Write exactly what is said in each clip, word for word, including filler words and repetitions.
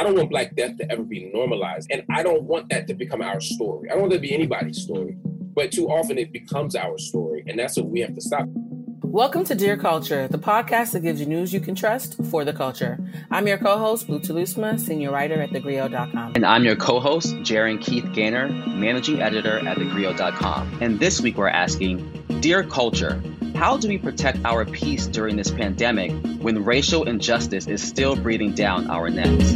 don't want Black death to ever be normalized. And I don't want that to become our story. I don't want that to be anybody's story. But too often it becomes our story. And that's what we have to stop. Welcome to Dear Culture, the podcast that gives you news you can trust for the culture. I'm your co-host, Blue Telusma, senior writer at the griot dot com. And I'm your co-host, Jaron Keith Gaynor, managing editor at the griot dot com. And this week we're asking, Dear Culture, how do we protect our peace during this pandemic when racial injustice is still breathing down our necks?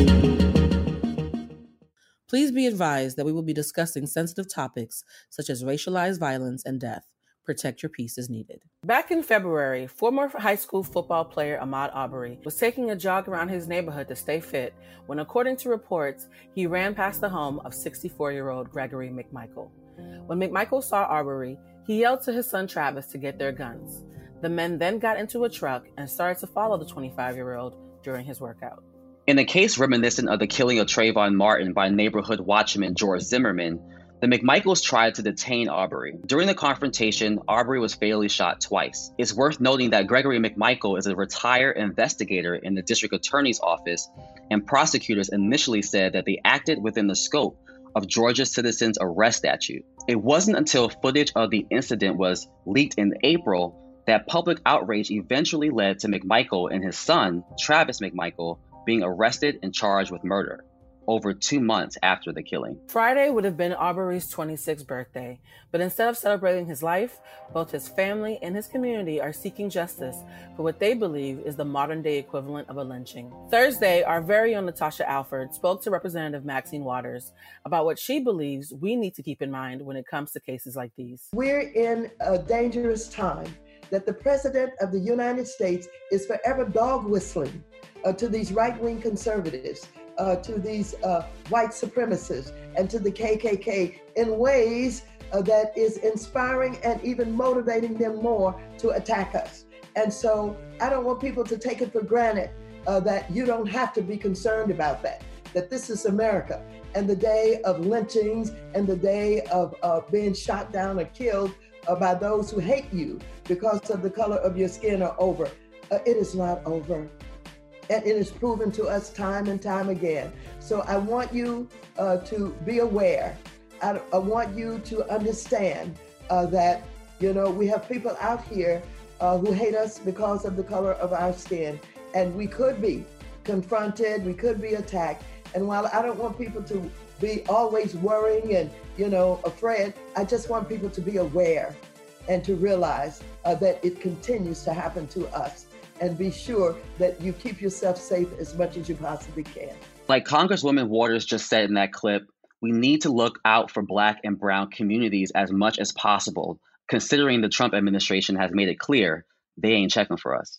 Please be advised that we will be discussing sensitive topics such as racialized violence and death. Protect your peace as needed. Back in February, former high school football player Ahmaud Arbery was taking a jog around his neighborhood to stay fit when, according to reports, he ran past the home of sixty-four-year-old Gregory McMichael. When McMichael saw Arbery, he yelled to his son Travis to get their guns. The men then got into a truck and started to follow the twenty-five-year-old during his workout. In a case reminiscent of the killing of Trayvon Martin by neighborhood watchman George Zimmerman, the McMichaels tried to detain Arbery. During the confrontation, Arbery was fatally shot twice. It's worth noting that Gregory McMichael is a retired investigator in the district attorney's office, and prosecutors initially said that they acted within the scope of Georgia's citizens arrest statute. It wasn't until footage of the incident was leaked in April that public outrage eventually led to McMichael and his son, Travis McMichael, being arrested and charged with murder over two months after the killing. Friday would have been Arbery's twenty-sixth birthday, but instead of celebrating his life, both his family and his community are seeking justice for what they believe is the modern-day equivalent of a lynching. Thursday, our very own Natasha Alford spoke to Representative Maxine Waters about what she believes we need to keep in mind when it comes to cases like these. We're in a dangerous time that the President of the United States is forever dog whistling uh, to these right-wing conservatives, Uh, to these uh, white supremacists and to the K K K in ways uh, that is inspiring and even motivating them more to attack us. And so I don't want people to take it for granted uh, that you don't have to be concerned about that, that this is America, and the day of lynchings and the day of uh, being shot down or killed uh, by those who hate you because of the color of your skin are over. Uh, it is not over. And it is proven to us time and time again. So I want you uh, to be aware. I, I want you to understand uh, that, you know, we have people out here uh, who hate us because of the color of our skin. And we could be confronted, we could be attacked. And while I don't want people to be always worrying and, you know, afraid, I just want people to be aware and to realize uh, that it continues to happen to us. And be sure that you keep yourself safe as much as you possibly can. Like Congresswoman Waters just said in that clip, we need to look out for Black and Brown communities as much as possible, considering the Trump administration has made it clear they ain't checking for us.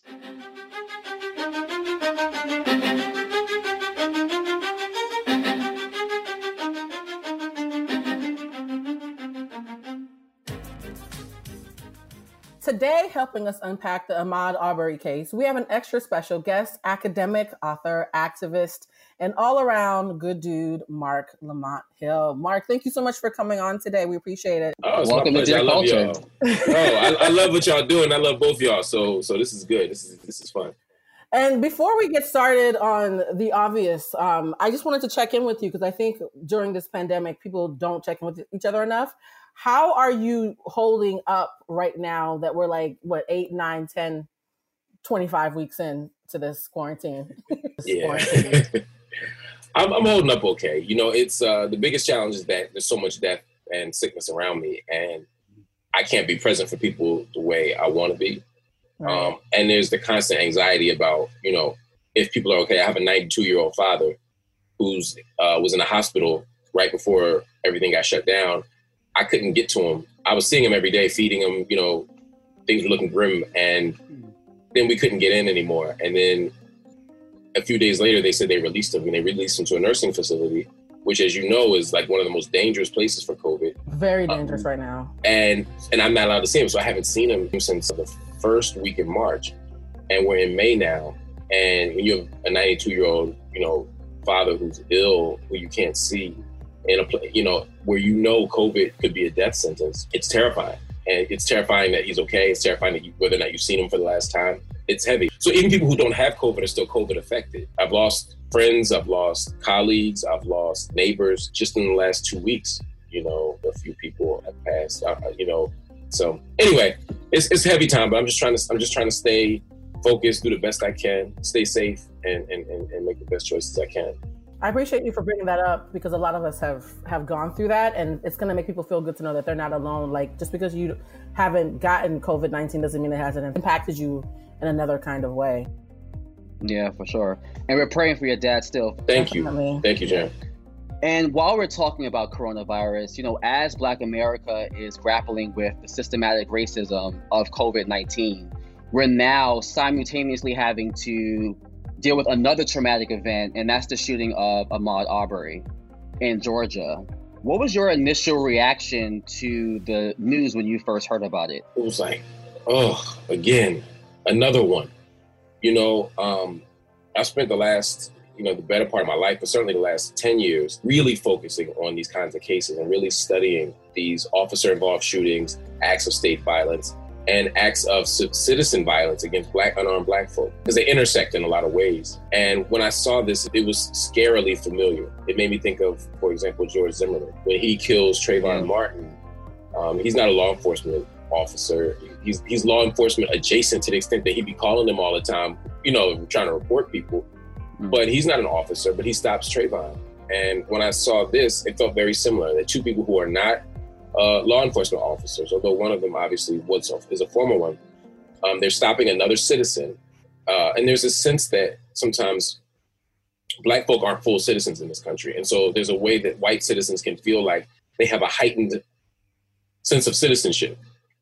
Today, helping us unpack the Ahmaud Arbery case, we have an extra special guest, academic, author, activist, and all-around good dude, Marc Lamont Hill. Marc, thank you so much for coming on today. We appreciate it. Oh, it's Welcome my to Dear I love Culture. y'all. Oh, I, I love what y'all doing. I love both y'all. So, so this is good. This is this is fun. And before we get started on the obvious, um, I just wanted to check in with you because I think during this pandemic, people don't check in with each other enough. How are you holding up right now that we're like, what, eight, nine, ten, twenty-five weeks in to this quarantine? this Yeah. quarantine. I'm, I'm holding up okay. You know, it's uh, the biggest challenge is that there's so much death and sickness around me, and I can't be present for people the way I want to be. Right. Um, and there's the constant anxiety about, you know, if people are okay. I have a ninety-two-year-old father who's uh, was in the hospital right before everything got shut down. I couldn't get to him. I was seeing him every day, feeding him, you know, things were looking grim. And then we couldn't get in anymore. And then a few days later, they said they released him, and they released him to a nursing facility, which, as you know, is like one of the most dangerous places for COVID. Very dangerous um, right now. And and I'm not allowed to see him. So I haven't seen him since the first week in March. And we're in May now. And when you have a ninety-two-year-old, you know, father who's ill, who you can't see, in a place, you know, where you know COVID could be a death sentence, it's terrifying. And it's terrifying that he's okay. It's terrifying that you, whether or not you've seen him for the last time, it's heavy. So even people who don't have COVID are still COVID affected. I've lost friends, I've lost colleagues, I've lost neighbors just in the last two weeks. You know, a few people have passed, uh, you know. So anyway, it's it's heavy time, but I'm just trying to I'm just trying to stay focused, do the best I can, stay safe, and and, and, and make the best choices I can. I appreciate you for bringing that up because a lot of us have, have gone through that, and it's going to make people feel good to know that they're not alone. Like, just because you haven't gotten covid nineteen doesn't mean it hasn't impacted you in another kind of way. Yeah, for sure. And we're praying for your dad still. Thank Definitely. you. Thank you, Jen. And while we're talking about coronavirus, you know, as Black America is grappling with the systematic racism of covid nineteen, we're now simultaneously having to deal with another traumatic event, and that's the shooting of Ahmaud Arbery in Georgia. What was your initial reaction to the news when you first heard about it? It was like, oh, again, another one. You know, um, I spent the last, you know, the better part of my life, but certainly the last ten years, really focusing on these kinds of cases and really studying these officer-involved shootings, acts of state violence, and acts of citizen violence against Black, unarmed Black folk, because they intersect in a lot of ways. And when I saw this, it was scarily familiar. It made me think of, for example, George Zimmerman. When he kills Trayvon Martin, um, he's not a law enforcement officer. He's, he's law enforcement adjacent to the extent that he'd be calling them all the time, you know, trying to report people. Mm-hmm. But he's not an officer, but he stops Trayvon. And when I saw this, it felt very similar. The two people who are not Uh, law enforcement officers, although one of them obviously was is a former one, um, they're stopping another citizen. Uh, and there's a sense that sometimes Black folk aren't full citizens in this country. And so there's a way that white citizens can feel like they have a heightened sense of citizenship,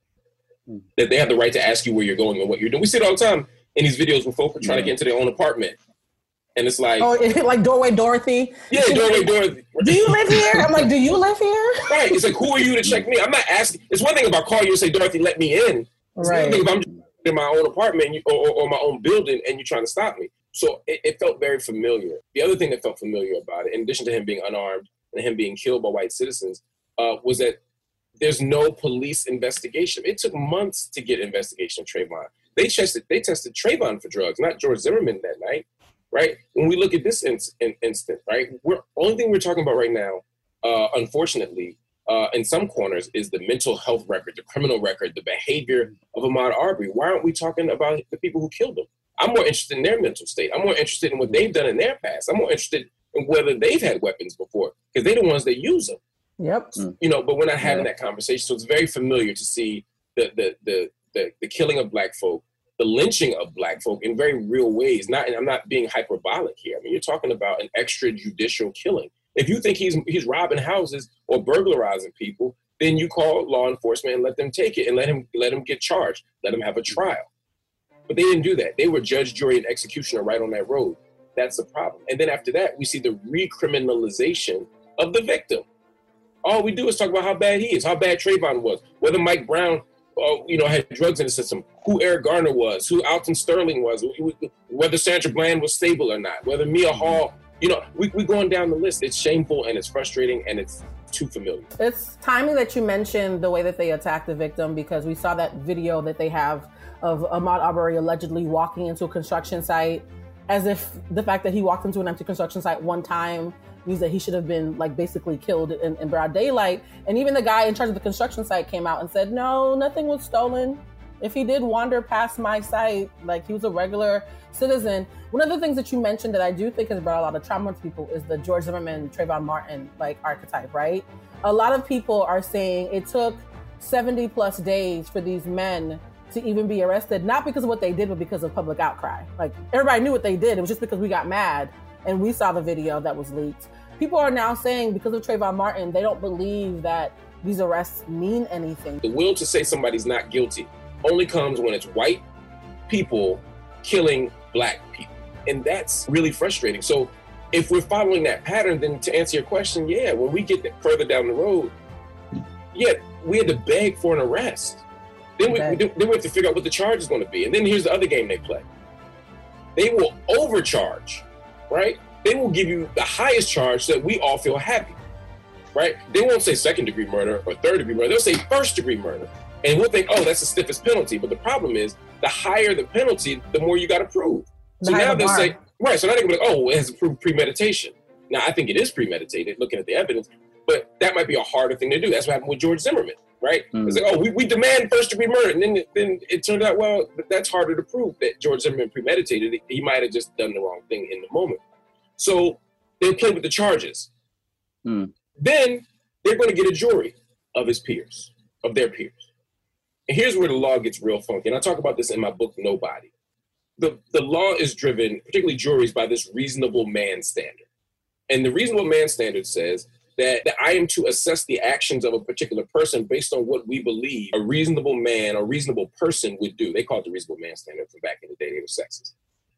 that they have the right to ask you where you're going and what you're doing. We see it all the time in these videos where folk are trying yeah. to get into their own apartment. And it's like, oh, like Doorway Dorothy. Yeah, Doorway Dorothy. Do you live here? I'm like, do you live here? Right. It's like, who are you to check me? I'm not asking. It's one thing if I call you and say, Dorothy, let me in. It's right. Another thing if I'm just in my own apartment and you, or, or my own building and you're trying to stop me. So it, it felt very familiar. The other thing that felt familiar about it, in addition to him being unarmed and him being killed by white citizens, uh, was that there's no police investigation. It took months to get investigation of Trayvon. They tested, they tested Trayvon for drugs, not George Zimmerman that night. Right? When we look at this in, in, instant, right? We're only thing we're talking about right now, uh, unfortunately, uh, in some corners, is the mental health record, the criminal record, the behavior of Ahmaud Arbery. Why aren't we talking about the people who killed him? I'm more interested in their mental state. I'm more interested in what they've done in their past. I'm more interested in whether they've had weapons before, because they're the ones that use them. Yep. You know, but we're not having yeah. that conversation. So it's very familiar to see the the the the, the killing of Black folk, the lynching of Black folk in very real ways. Not, and I'm not being hyperbolic here. I mean, you're talking about an extrajudicial killing. If you think he's he's robbing houses or burglarizing people, then you call law enforcement and let them take it and let him let him get charged, let him have a trial. But they didn't do that. They were judge, jury, and executioner right on that road. That's the problem. And then after that, we see the recriminalization of the victim. All we do is talk about how bad he is, how bad Trayvon was, whether Mike Brown Uh, you know, had drugs in the system, who Eric Garner was, who Alton Sterling was, whether Sandra Bland was stable or not, whether Mia Hall, you know, we, we going down the list. It's shameful and it's frustrating and it's too familiar. It's timing that you mentioned the way that they attacked the victim, because we saw that video that they have of Ahmaud Arbery allegedly walking into a construction site, as if the fact that he walked into an empty construction site one time means that he should have been like basically killed in, in broad daylight. And even the guy in charge of the construction site came out and said, no, nothing was stolen. If he did wander past my site, like he was a regular citizen. One of the things that you mentioned that I do think has brought a lot of trauma to people is the George Zimmerman, Trayvon Martin, like archetype, right? A lot of people are saying it took seventy plus days for these men to even be arrested, not because of what they did, but because of public outcry. Like everybody knew what they did. It was just because we got mad and we saw the video that was leaked. People are now saying because of Trayvon Martin, they don't believe that these arrests mean anything. The will to say somebody's not guilty only comes when it's white people killing Black people. And that's really frustrating. So if we're following that pattern, then to answer your question, yeah, when we get further down the road, yeah, we had to beg for an arrest. Then we, then we have to figure out what the charge is going to be. And then here's the other game they play. They will overcharge, right? They will give you the highest charge so that we all feel happy, right? They won't say second degree murder or third degree murder. They'll say first degree murder. And we'll think, oh, that's the stiffest penalty. But the problem is the higher the penalty, the more you got to prove. So now they'll say, Right. So now they can be like, oh, it has proved premeditation. Now, I think it is premeditated, looking at the evidence, but that might be a harder thing to do. That's what happened with George Zimmerman, right? Mm. It's like, oh, we, we demand first-degree murder. And then, then it turned out, well, that's harder to prove that George Zimmerman premeditated it. He might have just done the wrong thing in the moment. So they played with the charges. Mm. Then they're going to get a jury of his peers, of their peers. And here's where the law gets real funky. And I talk about this in my book, Nobody. The, the law is driven, particularly juries, by this reasonable man standard. And the reasonable man standard says that, that I am to assess the actions of a particular person based on what we believe a reasonable man or reasonable person would do. They call it the reasonable man standard from back in the day. They were sexist.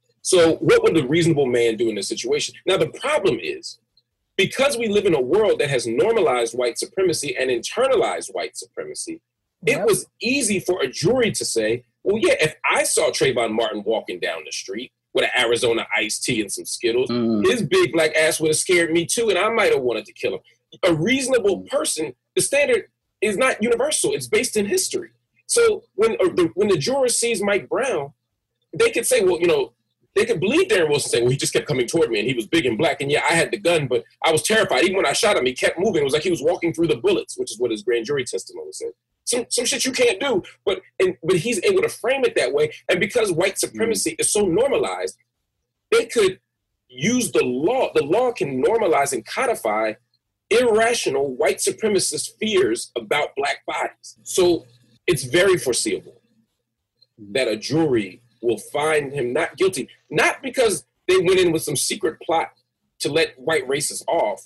So what would the reasonable man do in this situation? Now, the problem is, because we live in a world that has normalized white supremacy and internalized white supremacy, yep. It was easy for a jury to say, well, yeah, if I saw Trayvon Martin walking down the street with an Arizona iced tea and some Skittles, mm. his big black ass would have scared me too, and I might have wanted to kill him. A reasonable person, the standard is not universal. It's based in history. So when, uh, the, when the juror sees Mike Brown, they could say, well, you know, they could believe Darren Wilson saying, well, he just kept coming toward me and he was big and black. And yeah, I had the gun, but I was terrified. Even when I shot him, he kept moving. It was like he was walking through the bullets, which is what his grand jury testimony said. Some some shit you can't do, but and but he's able to frame it that way. And because white supremacy mm. is so normalized, they could use the law. The law can normalize and codify irrational white supremacist fears about black bodies. So it's very foreseeable that a jury will find him not guilty, not because they went in with some secret plot to let white racists off.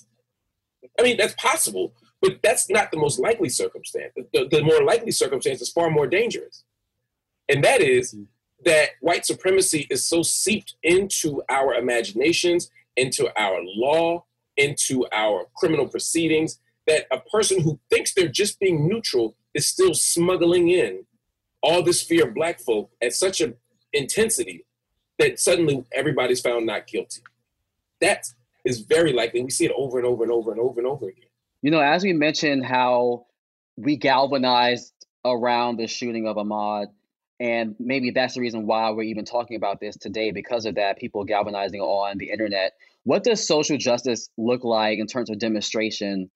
I mean, that's possible, but that's not the most likely circumstance. The, the more likely circumstance is far more dangerous. And that is that white supremacy is so seeped into our imaginations, into our law, into our criminal proceedings, that a person who thinks they're just being neutral is still smuggling in all this fear of black folk at such an intensity that suddenly everybody's found not guilty. That is very likely. We see it over and over and over and over and over again. You know, as we mentioned how we galvanized around the shooting of Ahmaud, and maybe that's the reason why we're even talking about this today, because of that, people galvanizing on the internet. What does social justice look like in terms of demonstration,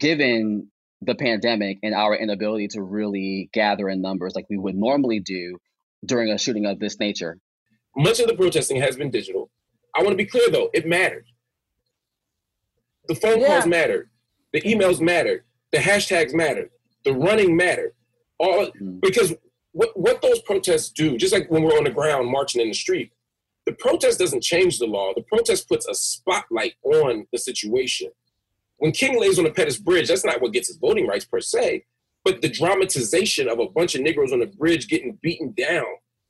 given the pandemic and our inability to really gather in numbers like we would normally do during a shooting of this nature? Much of the protesting has been digital. I want to be clear, though, it mattered. The phone yeah. calls mattered. The emails mattered. The hashtags mattered. The running mattered. All mm-hmm. Because what, what those protests do, just like when we're on the ground marching in the street, the protest doesn't change the law. The protest puts a spotlight on the situation. When King lays on the Pettus Bridge, that's not what gets his voting rights per se, but the dramatization of a bunch of Negroes on the bridge getting beaten down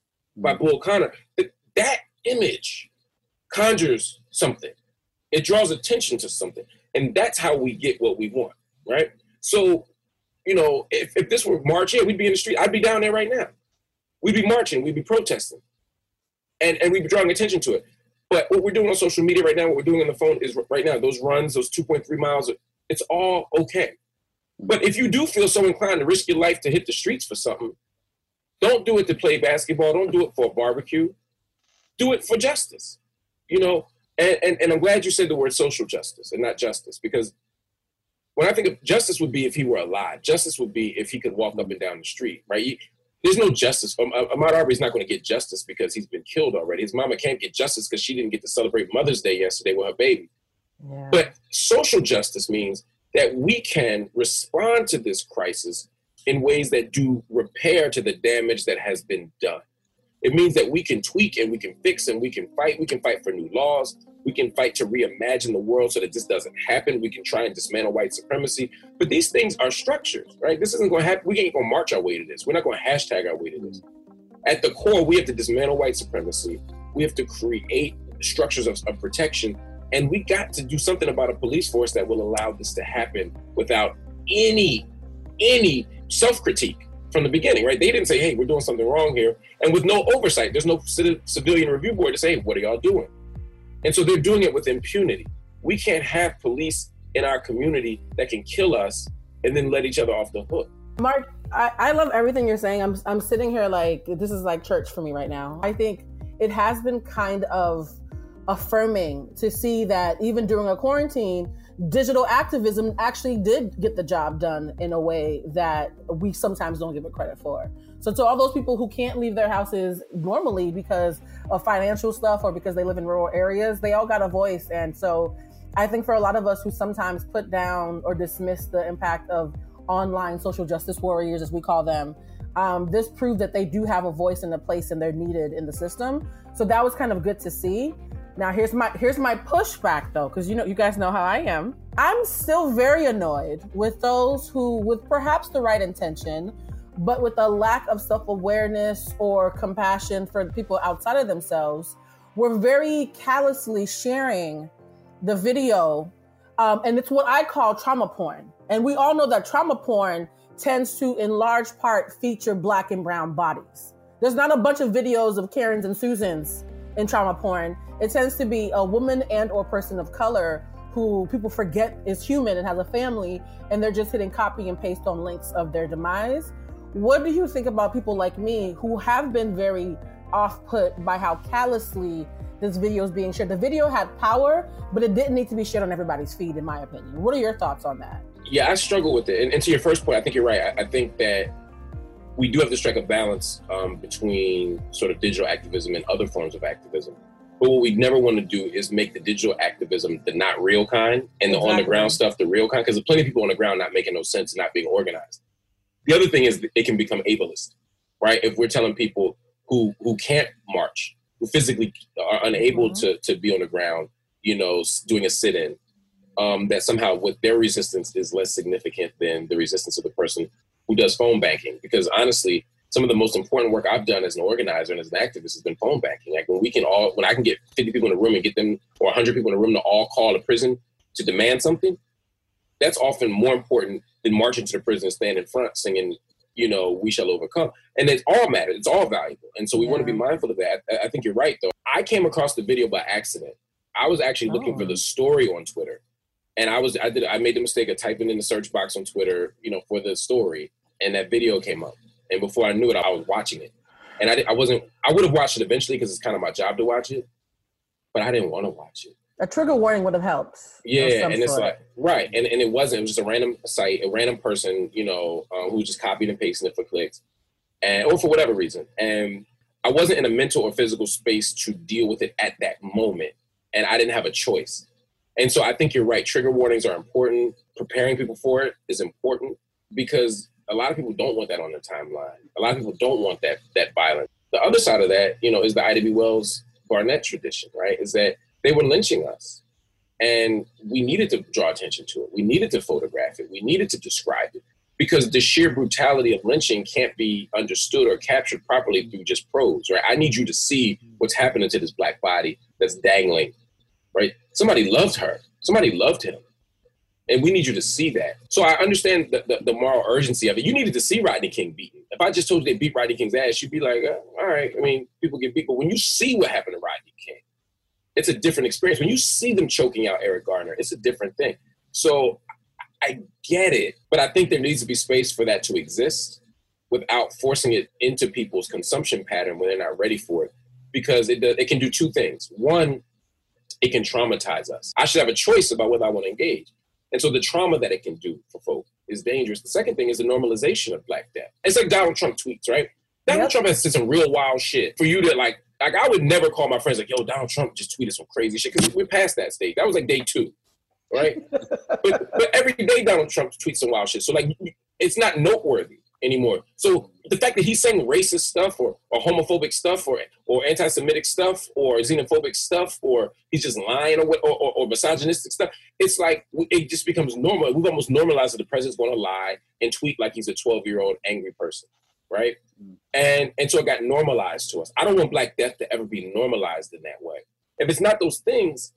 by Bull Connor, that, that image conjures something. It draws attention to something. And that's how we get what we want, right? So, you know, if, if this were March, yeah, we'd be in the street. I'd be down there right now. We'd be marching. We'd be protesting. And, and we'd be drawing attention to it. But what we're doing on social media right now, what we're doing on the phone is right now, those runs, those two point three miles, it's all okay. But if you do feel so inclined to risk your life to hit the streets for something, don't do it to play basketball. Don't do it for a barbecue. Do it for justice, you know? And, and, and I'm glad you said the word social justice and not justice, because when I think of justice would be if he were alive. Justice would be if he could walk up and down the street, right? He, there's no justice. Um, Ahmaud Arbery's not going to get justice because he's been killed already. His mama can't get justice because she didn't get to celebrate Mother's Day yesterday with her baby. Yeah. But social justice means that we can respond to this crisis in ways that do repair to the damage that has been done. It means that we can tweak and we can fix and we can fight. We can fight for new laws. We can fight to reimagine the world so that this doesn't happen. We can try and dismantle white supremacy. But these things are structures, right? This isn't going to happen. We ain't going to march our way to this. We're not going to hashtag our way to this. At the core, we have to dismantle white supremacy. We have to create structures of, of protection. And we got to do something about a police force that will allow this to happen without any, any self-critique from the beginning, right? They didn't say, hey, we're doing something wrong here. And with no oversight, there's no civilian review board to say, hey, what are y'all doing? And so they're doing it with impunity. We can't have police in our community that can kill us and then let each other off the hook. Mark, I, I love everything you're saying. I'm I'm sitting here like, this is like church for me right now. I think it has been kind of affirming to see that even during a quarantine, digital activism actually did get the job done in a way that we sometimes don't give it credit for. So to all those people who can't leave their houses normally because of financial stuff or because they live in rural areas, they all got a voice. And so I think for a lot of us who sometimes put down or dismiss the impact of online social justice warriors, as we call them, um, this proved that they do have a voice and a place and they're needed in the system. So that was kind of good to see. Now here's my here's my pushback though, because you know you guys know how I am. I'm still very annoyed with those who, with perhaps the right intention, but with a lack of self-awareness or compassion for the people outside of themselves, were very callously sharing the video. Um, and it's what I call trauma porn. And we all know that trauma porn tends to, in large part, feature Black and brown bodies. There's not a bunch of videos of Karens and Susans in trauma porn. It tends to be a woman and or person of color who people forget is human and has a family, and they're just hitting copy and paste on links of their demise. What do you think about people like me who have been very off-put by how callously this video is being shared? The video had power, but it didn't need to be shared on everybody's feed, in my opinion. What are your thoughts on that? Yeah, I struggle with it. And, and to your first point, I think you're right. I, I think that we do have to strike a balance um, between sort of digital activism and other forms of activism. But what we never want to do is make the digital activism the not real kind and the exactly. on the ground stuff the real kind, because there's plenty of people on the ground not making no sense and not being organized. The other thing is it can become ableist, right? If we're telling people who who can't march, who physically are unable mm-hmm. to, to be on the ground, you know, doing a sit-in, um, that somehow with their resistance is less significant than the resistance of the person who does phone banking. Because honestly, some of the most important work I've done as an organizer and as an activist has been phone banking. Like when we can all, when I can get fifty people in a room and get them, or one hundred people in a room to all call a prison to demand something, that's often more important than marching to the prison and stand in front singing, you know, we shall overcome. And it all matters. It's all valuable. And so we yeah. want to be mindful of that. I, I think you're right, though. I came across the video by accident. I was actually looking oh. for the story on Twitter. And I was, I did, I made the mistake of typing in the search box on Twitter, you know, for the story. And that video came up. And before I knew it, I was watching it. And I, I wasn't, I would have watched it eventually because it's kind of my job to watch it. But I didn't want to watch it. A trigger warning would have helped. Yeah, and it's like, right. And, and it wasn't, it was just a random site, a random person, you know, uh, who just copied and pasted it for clicks, and or for whatever reason. And I wasn't in a mental or physical space to deal with it at that moment. And I didn't have a choice. And so I think you're right. Trigger warnings are important. Preparing people for it is important because a lot of people don't want that on their timeline. A lot of people don't want that that violence. The other side of that, you know, is the Ida B. Wells Barnett tradition, right? Is that they were lynching us. And we needed to draw attention to it. We needed to photograph it. We needed to describe it. Because the sheer brutality of lynching can't be understood or captured properly through just prose, right? I need you to see what's happening to this Black body that's dangling, right? Somebody loved her. Somebody loved him. And we need you to see that. So I understand the, the, the moral urgency of it. You needed to see Rodney King beaten. If I just told you they beat Rodney King's ass, you'd be like, oh, all right. I mean, people get beat. But when you see what happened to Rodney King, it's a different experience. When you see them choking out Eric Garner, it's a different thing. So I get it, but I think there needs to be space for that to exist without forcing it into people's consumption pattern when they're not ready for it. Because it, it can do two things. One, it can traumatize us. I should have a choice about whether I want to engage. And so the trauma that it can do for folk is dangerous. The second thing is the normalization of Black death. It's like Donald Trump tweets, right? Donald yep. Trump has said some real wild shit for you to like, like I would never call my friends like, yo, Donald Trump just tweeted some crazy shit because we're past that stage. That was like day two, right? but, but every day Donald Trump tweets some wild shit. So like, it's not noteworthy anymore. So the fact that he's saying racist stuff or, or homophobic stuff or or anti-Semitic stuff or xenophobic stuff or he's just lying or, or, or, or misogynistic stuff, it's like it just becomes normal. We've almost normalized that the president's going to lie and tweet like he's a twelve-year-old angry person, right? Mm. And, and so it got normalized to us. I don't want Black death to ever be normalized in that way. If it's not those things,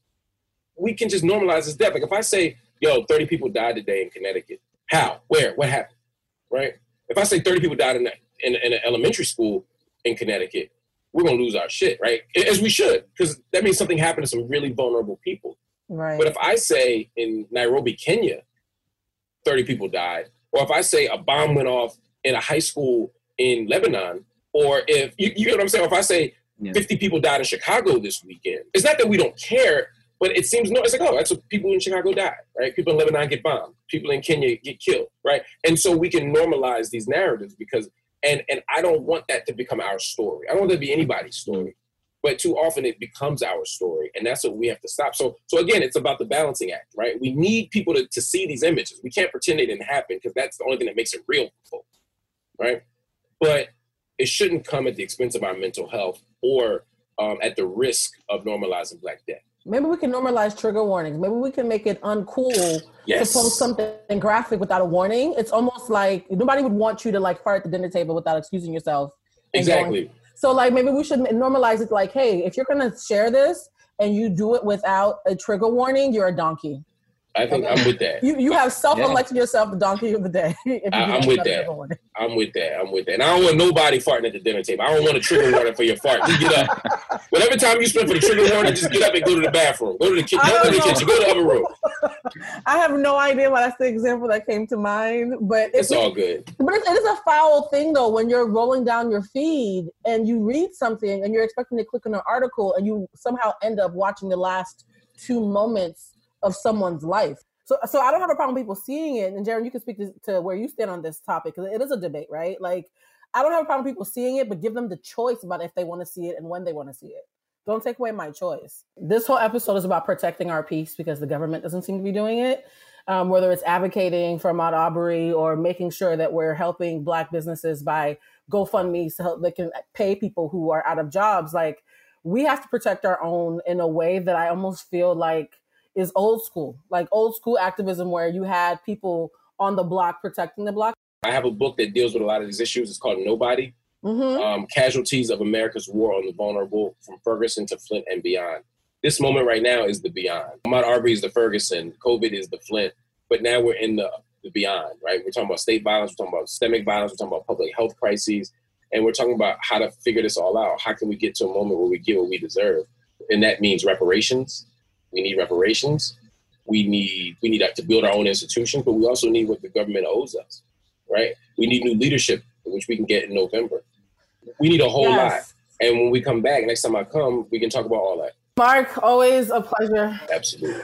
we can just normalize his death. Like if I say, yo, thirty people died today in Connecticut, how, where, what happened, right? If I say thirty people died in, a, in, in an elementary school in Connecticut, we're going to lose our shit, right? As we should, because that means something happened to some really vulnerable people. Right. But if I say in Nairobi, Kenya, thirty people died, or if I say a bomb went off in a high school in Lebanon, or if, you, you know what I'm saying? Or if I say Yeah. fifty people died in Chicago this weekend. It's not that we don't care, but it seems, no, it's like, oh, that's what people in Chicago die, right? People in Lebanon get bombed. People in Kenya get killed, right? And so we can normalize these narratives because, and and I don't want that to become our story. I don't want that to be anybody's story. But too often it becomes our story, and that's what we have to stop. So, so again, it's about the balancing act, right? We need people to, to see these images. We can't pretend they didn't happen because that's the only thing that makes it real for folks, right? But it shouldn't come at the expense of our mental health or um, at the risk of normalizing Black death. Maybe we can normalize trigger warnings. Maybe we can make it uncool yes. to post something graphic without a warning. It's almost like nobody would want you to like fart at the dinner table without excusing yourself. Exactly. Going, So like maybe we should normalize it like, hey, if you're going to share this and you do it without a trigger warning, you're a donkey. I think okay. I'm with that. You you have self-elected yeah. yourself the donkey of the day. If you I, I'm with that. I'm with that. I'm with that. And I don't want nobody farting at the dinner table. I don't want a trigger warning for your fart. Just get up. Whatever time you spend for the trigger warning, just get up and go to the bathroom. Go to the kitchen. Go to the kitchen. Go to the other room. I have no idea why that's the example that came to mind, but it's, it's all good. But it, it is a foul thing though when you're rolling down your feed and you read something and you're expecting to click on an article and you somehow end up watching the last two moments of someone's life. So, so I don't have a problem with people seeing it. And Jaron, you can speak to, to where you stand on this topic because it is a debate, right? Like, I don't have a problem with people seeing it, but give them the choice about if they want to see it and when they want to see it. Don't take away my choice. This whole episode is about protecting our peace because the government doesn't seem to be doing it. Um, whether it's advocating for Ahmaud Arbery or making sure that we're helping Black businesses by GoFundMe so they can pay people who are out of jobs. Like, we have to protect our own in a way that I almost feel like is old school, like old school activism where you had people on the block protecting the block. I have a book that deals with a lot of these issues. It's called Nobody, mm-hmm. um, Casualties of America's War on the Vulnerable from Ferguson to Flint and Beyond. This moment right now is the beyond. Ahmaud Arbery is the Ferguson, COVID is the Flint, but now we're in the, the beyond, right? We're talking about state violence, we're talking about systemic violence, we're talking about public health crises, and we're talking about how to figure this all out. How can we get to a moment where we get what we deserve? And that means reparations. We need reparations. We need we need to build our own institutions, but we also need what the government owes us, right? We need new leadership, which we can get in November. We need a whole yes. lot. And when we come back, next time I come, we can talk about all that. Mark, always a pleasure. Absolutely.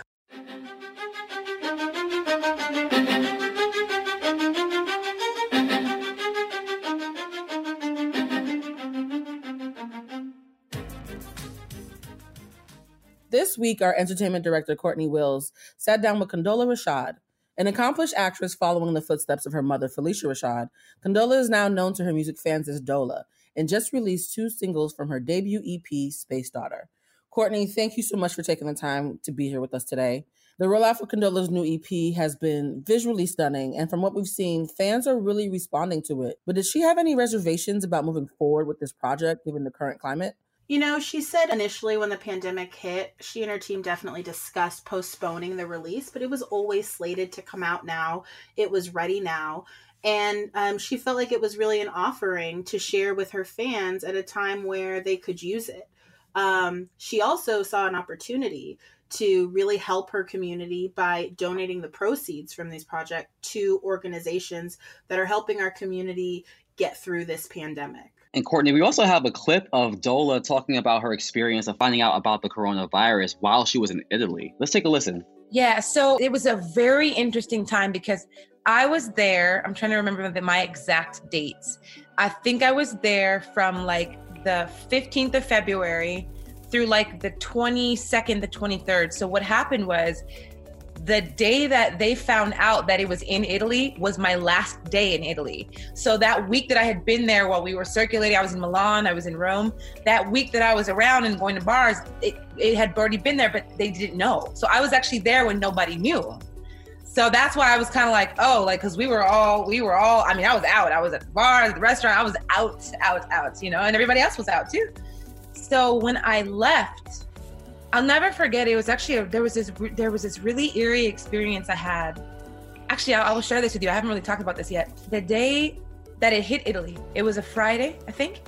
This week, our entertainment director, Courtney Wills, sat down with Condola Rashad, an accomplished actress following the footsteps of her mother, Felicia Rashad. Condola is now known to her music fans as Dola and just released two singles from her debut E P, Space Daughter. Courtney, thank you so much for taking the time to be here with us today. The rollout for Condola's new E P has been visually stunning, and from what we've seen, fans are really responding to it. But did she have any reservations about moving forward with this project, given the current climate? You know, she said initially when the pandemic hit, she and her team definitely discussed postponing the release, but it was always slated to come out now. It was ready now. And um, she felt like it was really an offering to share with her fans at a time where they could use it. Um, she also saw an opportunity to really help her community by donating the proceeds from this project to organizations that are helping our community get through this pandemic. And Courtney, we also have a clip of Dola talking about her experience of finding out about the coronavirus while she was in Italy. Let's take a listen. Yeah, so it was a very interesting time because I was there. I'm trying to remember the, my exact dates. I think I was there from like the fifteenth of February through like the twenty-second, the twenty-third. So what happened was the day that they found out that it was in Italy was my last day in Italy. So that week that I had been there while we were circulating, I was in Milan, I was in Rome. That week that I was around and going to bars, it, it had already been there, but they didn't know. So I was actually there when nobody knew. So that's why I was kind of like, oh, like, cause we were all, we were all, I mean, I was out. I was at the bars, the restaurant, I was out, out, out, you know, and everybody else was out too. So when I left, I'll never forget. It was actually a, there was this there was this really eerie experience I had. Actually, I, I will share this with you. I haven't really talked about this yet. The day that it hit Italy, it was a Friday, I think.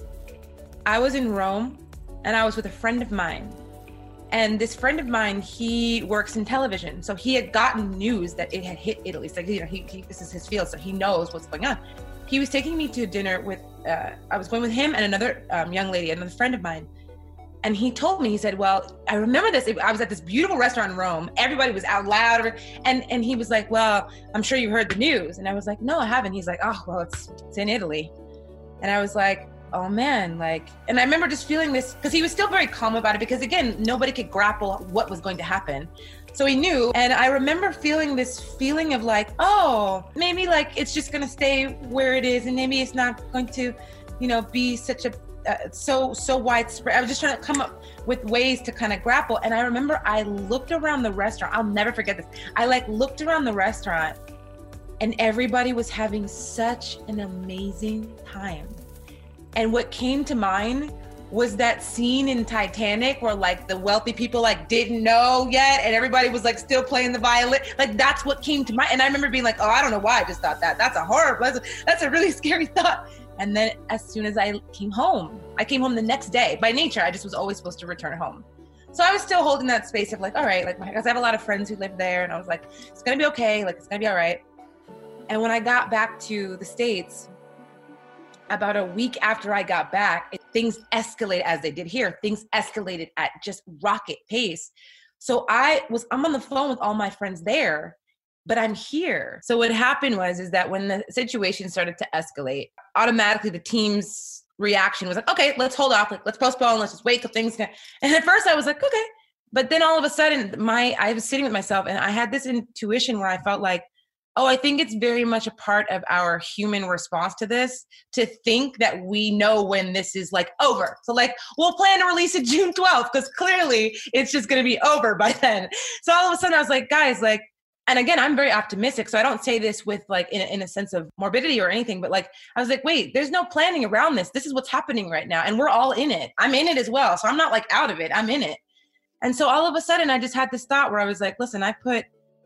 I was in Rome, and I was with a friend of mine. And this friend of mine, he works in television, so he had gotten news that it had hit Italy. So you know, he, he this is his field, so he knows what's going on. He was taking me to dinner with. Uh, I was going with him and another um, young lady, another friend of mine. And he told me, he said, well, I remember this. I was at this beautiful restaurant in Rome. Everybody was out loud. And, and he was like, well, I'm sure you heard the news. And I was like, no, I haven't. He's like, oh, well, it's, it's in Italy. And I was like, oh man, like, and I remember just feeling this, because he was still very calm about it, because again, nobody could grapple what was going to happen. So he knew. And I remember feeling this feeling of like, oh, maybe like it's just going to stay where it is. And maybe it's not going to, you know, be such a, uh, so, so widespread. I was just trying to come up with ways to kind of grapple. And I remember I looked around the restaurant. I'll never forget this. I like looked around the restaurant and everybody was having such an amazing time. And what came to mind was that scene in Titanic where like the wealthy people like didn't know yet and everybody was like still playing the violin. Like that's what came to mind. And I remember being like, oh, I don't know why I just thought that. That's a horrible, that's a, that's a really scary thought. And then as soon as I came home, I came home the next day. By nature, I just was always supposed to return home. So I was still holding that space of like, all right, like, because I have a lot of friends who live there and I was like, it's gonna be okay. Like, it's gonna be all right. And when I got back to the States, about a week after I got back, it, things escalated as they did here. Things escalated at just rocket pace. So I was, I'm on the phone with all my friends there, but I'm here. So what happened was, is that when the situation started to escalate, automatically the team's reaction was like, okay, let's hold off. Like, let's postpone. Let's just wait till things can. And at first I was like, okay. But then all of a sudden my, I was sitting with myself and I had this intuition where I felt like, oh, I think it's very much a part of our human response to this, to think that we know when this is like over. So like, we'll plan to release it June twelfth, because clearly it's just going to be over by then. So all of a sudden I was like, guys, like, and again, I'm very optimistic. So I don't say this with like, in, in a sense of morbidity or anything, but like, I was like, wait, there's no planning around this. This is what's happening right now. And we're all in it. I'm in it as well. So I'm not like out of it. I'm in it. And so all of a sudden I just had this thought where I was like, listen, I put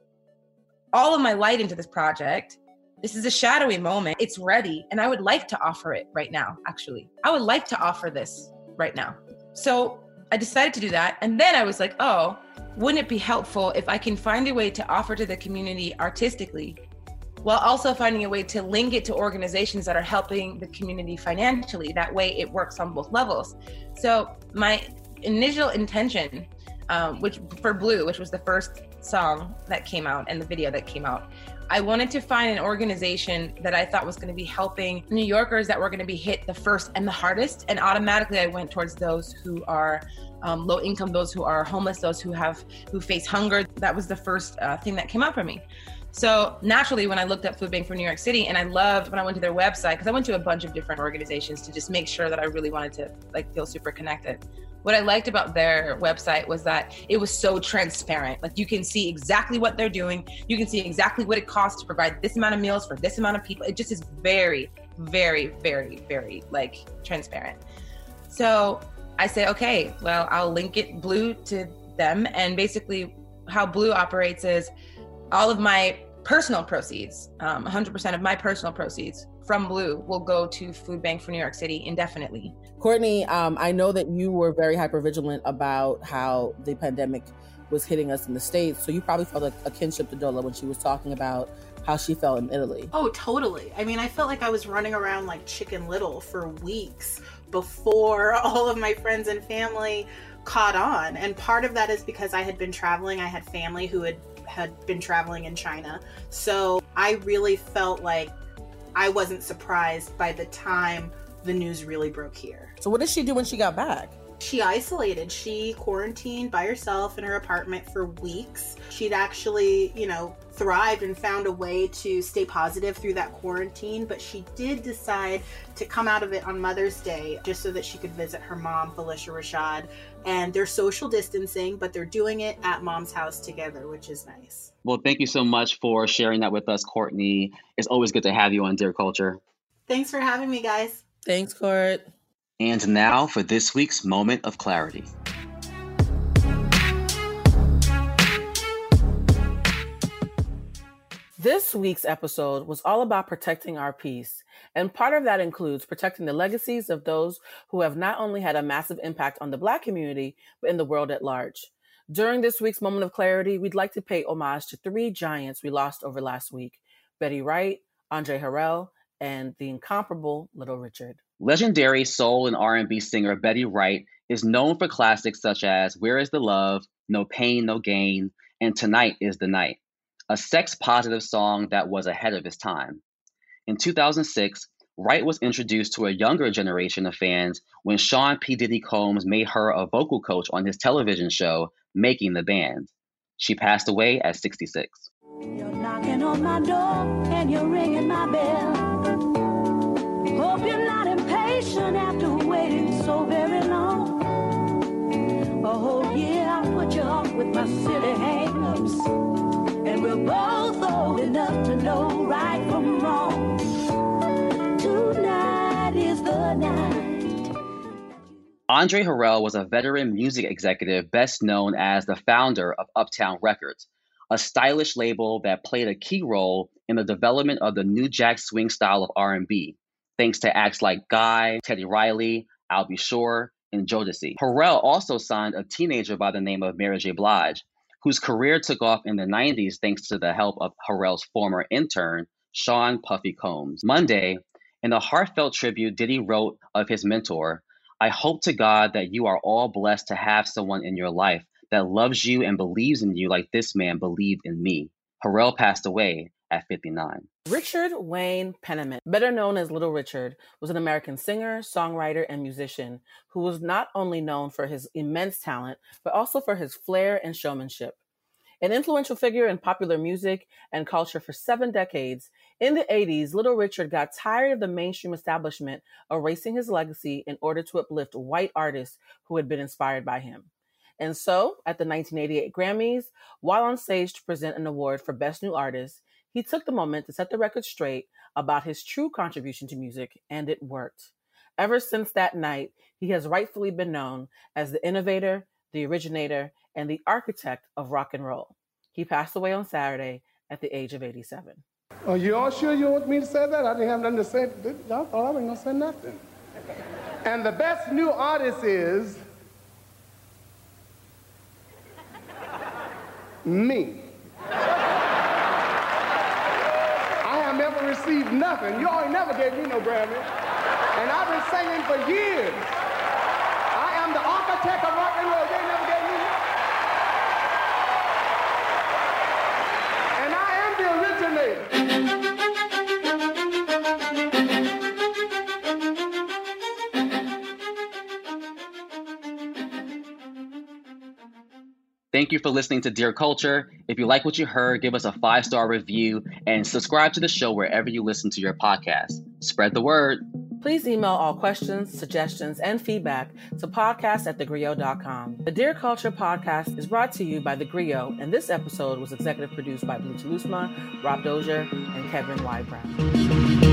all of my light into this project. This is a shadowy moment. It's ready. And I would like to offer it right now, actually. I would like to offer this right now. So I decided to do that. And then I was like, oh, wouldn't it be helpful if I can find a way to offer to the community artistically, while also finding a way to link it to organizations that are helping the community financially? That way it works on both levels. So my initial intention, um, which for Blue, which was the first song that came out and the video that came out, I wanted to find an organization that I thought was going to be helping New Yorkers that were going to be hit the first and the hardest. And automatically I went towards those who are um, low income, those who are homeless, those who have, who face hunger. That was the first uh, thing that came out for me. So naturally, when I looked up Food Bank for New York City, and I loved when I went to their website, because I went to a bunch of different organizations to just make sure that I really wanted to like feel super connected. What I liked about their website was that it was so transparent. Like you can see exactly what they're doing. You can see exactly what it costs to provide this amount of meals for this amount of people. It just is very, very, very, very like transparent. So I said, okay, well, I'll link it Blue to them. And basically how Blue operates is all of my personal proceeds, um, one hundred percent of my personal proceeds from Blue will go to Food Bank for New York City indefinitely. Courtney, um, I know that you were very hypervigilant about how the pandemic was hitting us in the States. So you probably felt a, a kinship to Dola when she was talking about how she felt in Italy. Oh, totally. I mean, I felt like I was running around like Chicken Little for weeks before all of my friends and family caught on. And part of that is because I had been traveling. I had family who had, had been traveling in China. So I really felt like I wasn't surprised by the time the news really broke here. So what did she do when she got back? She isolated. She quarantined by herself in her apartment for weeks. She'd actually, you know, thrived and found a way to stay positive through that quarantine, but she did decide to come out of it on Mother's Day just so that she could visit her mom, Felicia Rashad. And they're social distancing, but they're doing it at Mom's house together, which is nice. Well, thank you so much for sharing that with us, Courtney. It's always good to have you on Dear Culture. Thanks for having me, guys. Thanks, Court. And now for this week's Moment of Clarity. This week's episode was all about protecting our peace. And part of that includes protecting the legacies of those who have not only had a massive impact on the Black community, but in the world at large. During this week's Moment of Clarity, we'd like to pay homage to three giants we lost over last week: Betty Wright, Andre Harrell, and the incomparable Little Richard. Legendary soul and R and B singer Betty Wright is known for classics such as Where is the Love, No Pain, No Gain, and Tonight is the Night, a sex-positive song that was ahead of its time. In two thousand six, Wright was introduced to a younger generation of fans when Sean P. Diddy Combs made her a vocal coach on his television show, Making the Band. She passed away at sixty-six. You're knocking on my door and you're ringing my bell. Hope you're not impatient after waiting so very long. A whole year I put you off with my silly hang-ups, and we're both old enough to know right from wrong. Tonight is the night. Andre Harrell was a veteran music executive best known as the founder of Uptown Records, a stylish label that played a key role in the development of the new jack swing style of R and B, thanks to acts like Guy, Teddy Riley, Al B. Sure, and Jodeci. Harrell also signed a teenager by the name of Mary J. Blige, whose career took off in the nineties thanks to the help of Harrell's former intern, Sean Puffy Combs. Monday, in a heartfelt tribute Diddy wrote of his mentor, "I hope to God that you are all blessed to have someone in your life that loves you and believes in you like this man believed in me." Harrell passed away at fifty-nine. Richard Wayne Penniman, better known as Little Richard, was an American singer, songwriter, and musician who was not only known for his immense talent, but also for his flair and showmanship. An influential figure in popular music and culture for seven decades, in the eighties, Little Richard got tired of the mainstream establishment erasing his legacy in order to uplift white artists who had been inspired by him. And so, at the nineteen eighty-eight Grammys, while on stage to present an award for Best New Artist, he took the moment to set the record straight about his true contribution to music, and it worked. Ever since that night, he has rightfully been known as the innovator, the originator, and the architect of rock and roll. He passed away on Saturday at the age of eighty-seven. Oh, you all sure you want me to say that? I didn't have nothing to say. Y'all thought I wasn't going to say nothing. And the best new artist is me. I have never received nothing. You all ain't never gave me no Grammy. And I've been singing for years. I am the architect of rock and roll. They never gave me nothing. And I am the originator. Thank you for listening to Dear Culture. If you like what you heard, give us a five-star review and subscribe to the show wherever you listen to your podcast. Spread the word. Please email all questions, suggestions, and feedback to podcast at the griot dot com. The Dear Culture podcast is brought to you by The Griot, and this episode was executive produced by Blue Telusma, Rob Dozier, and Kevin Y. Brown.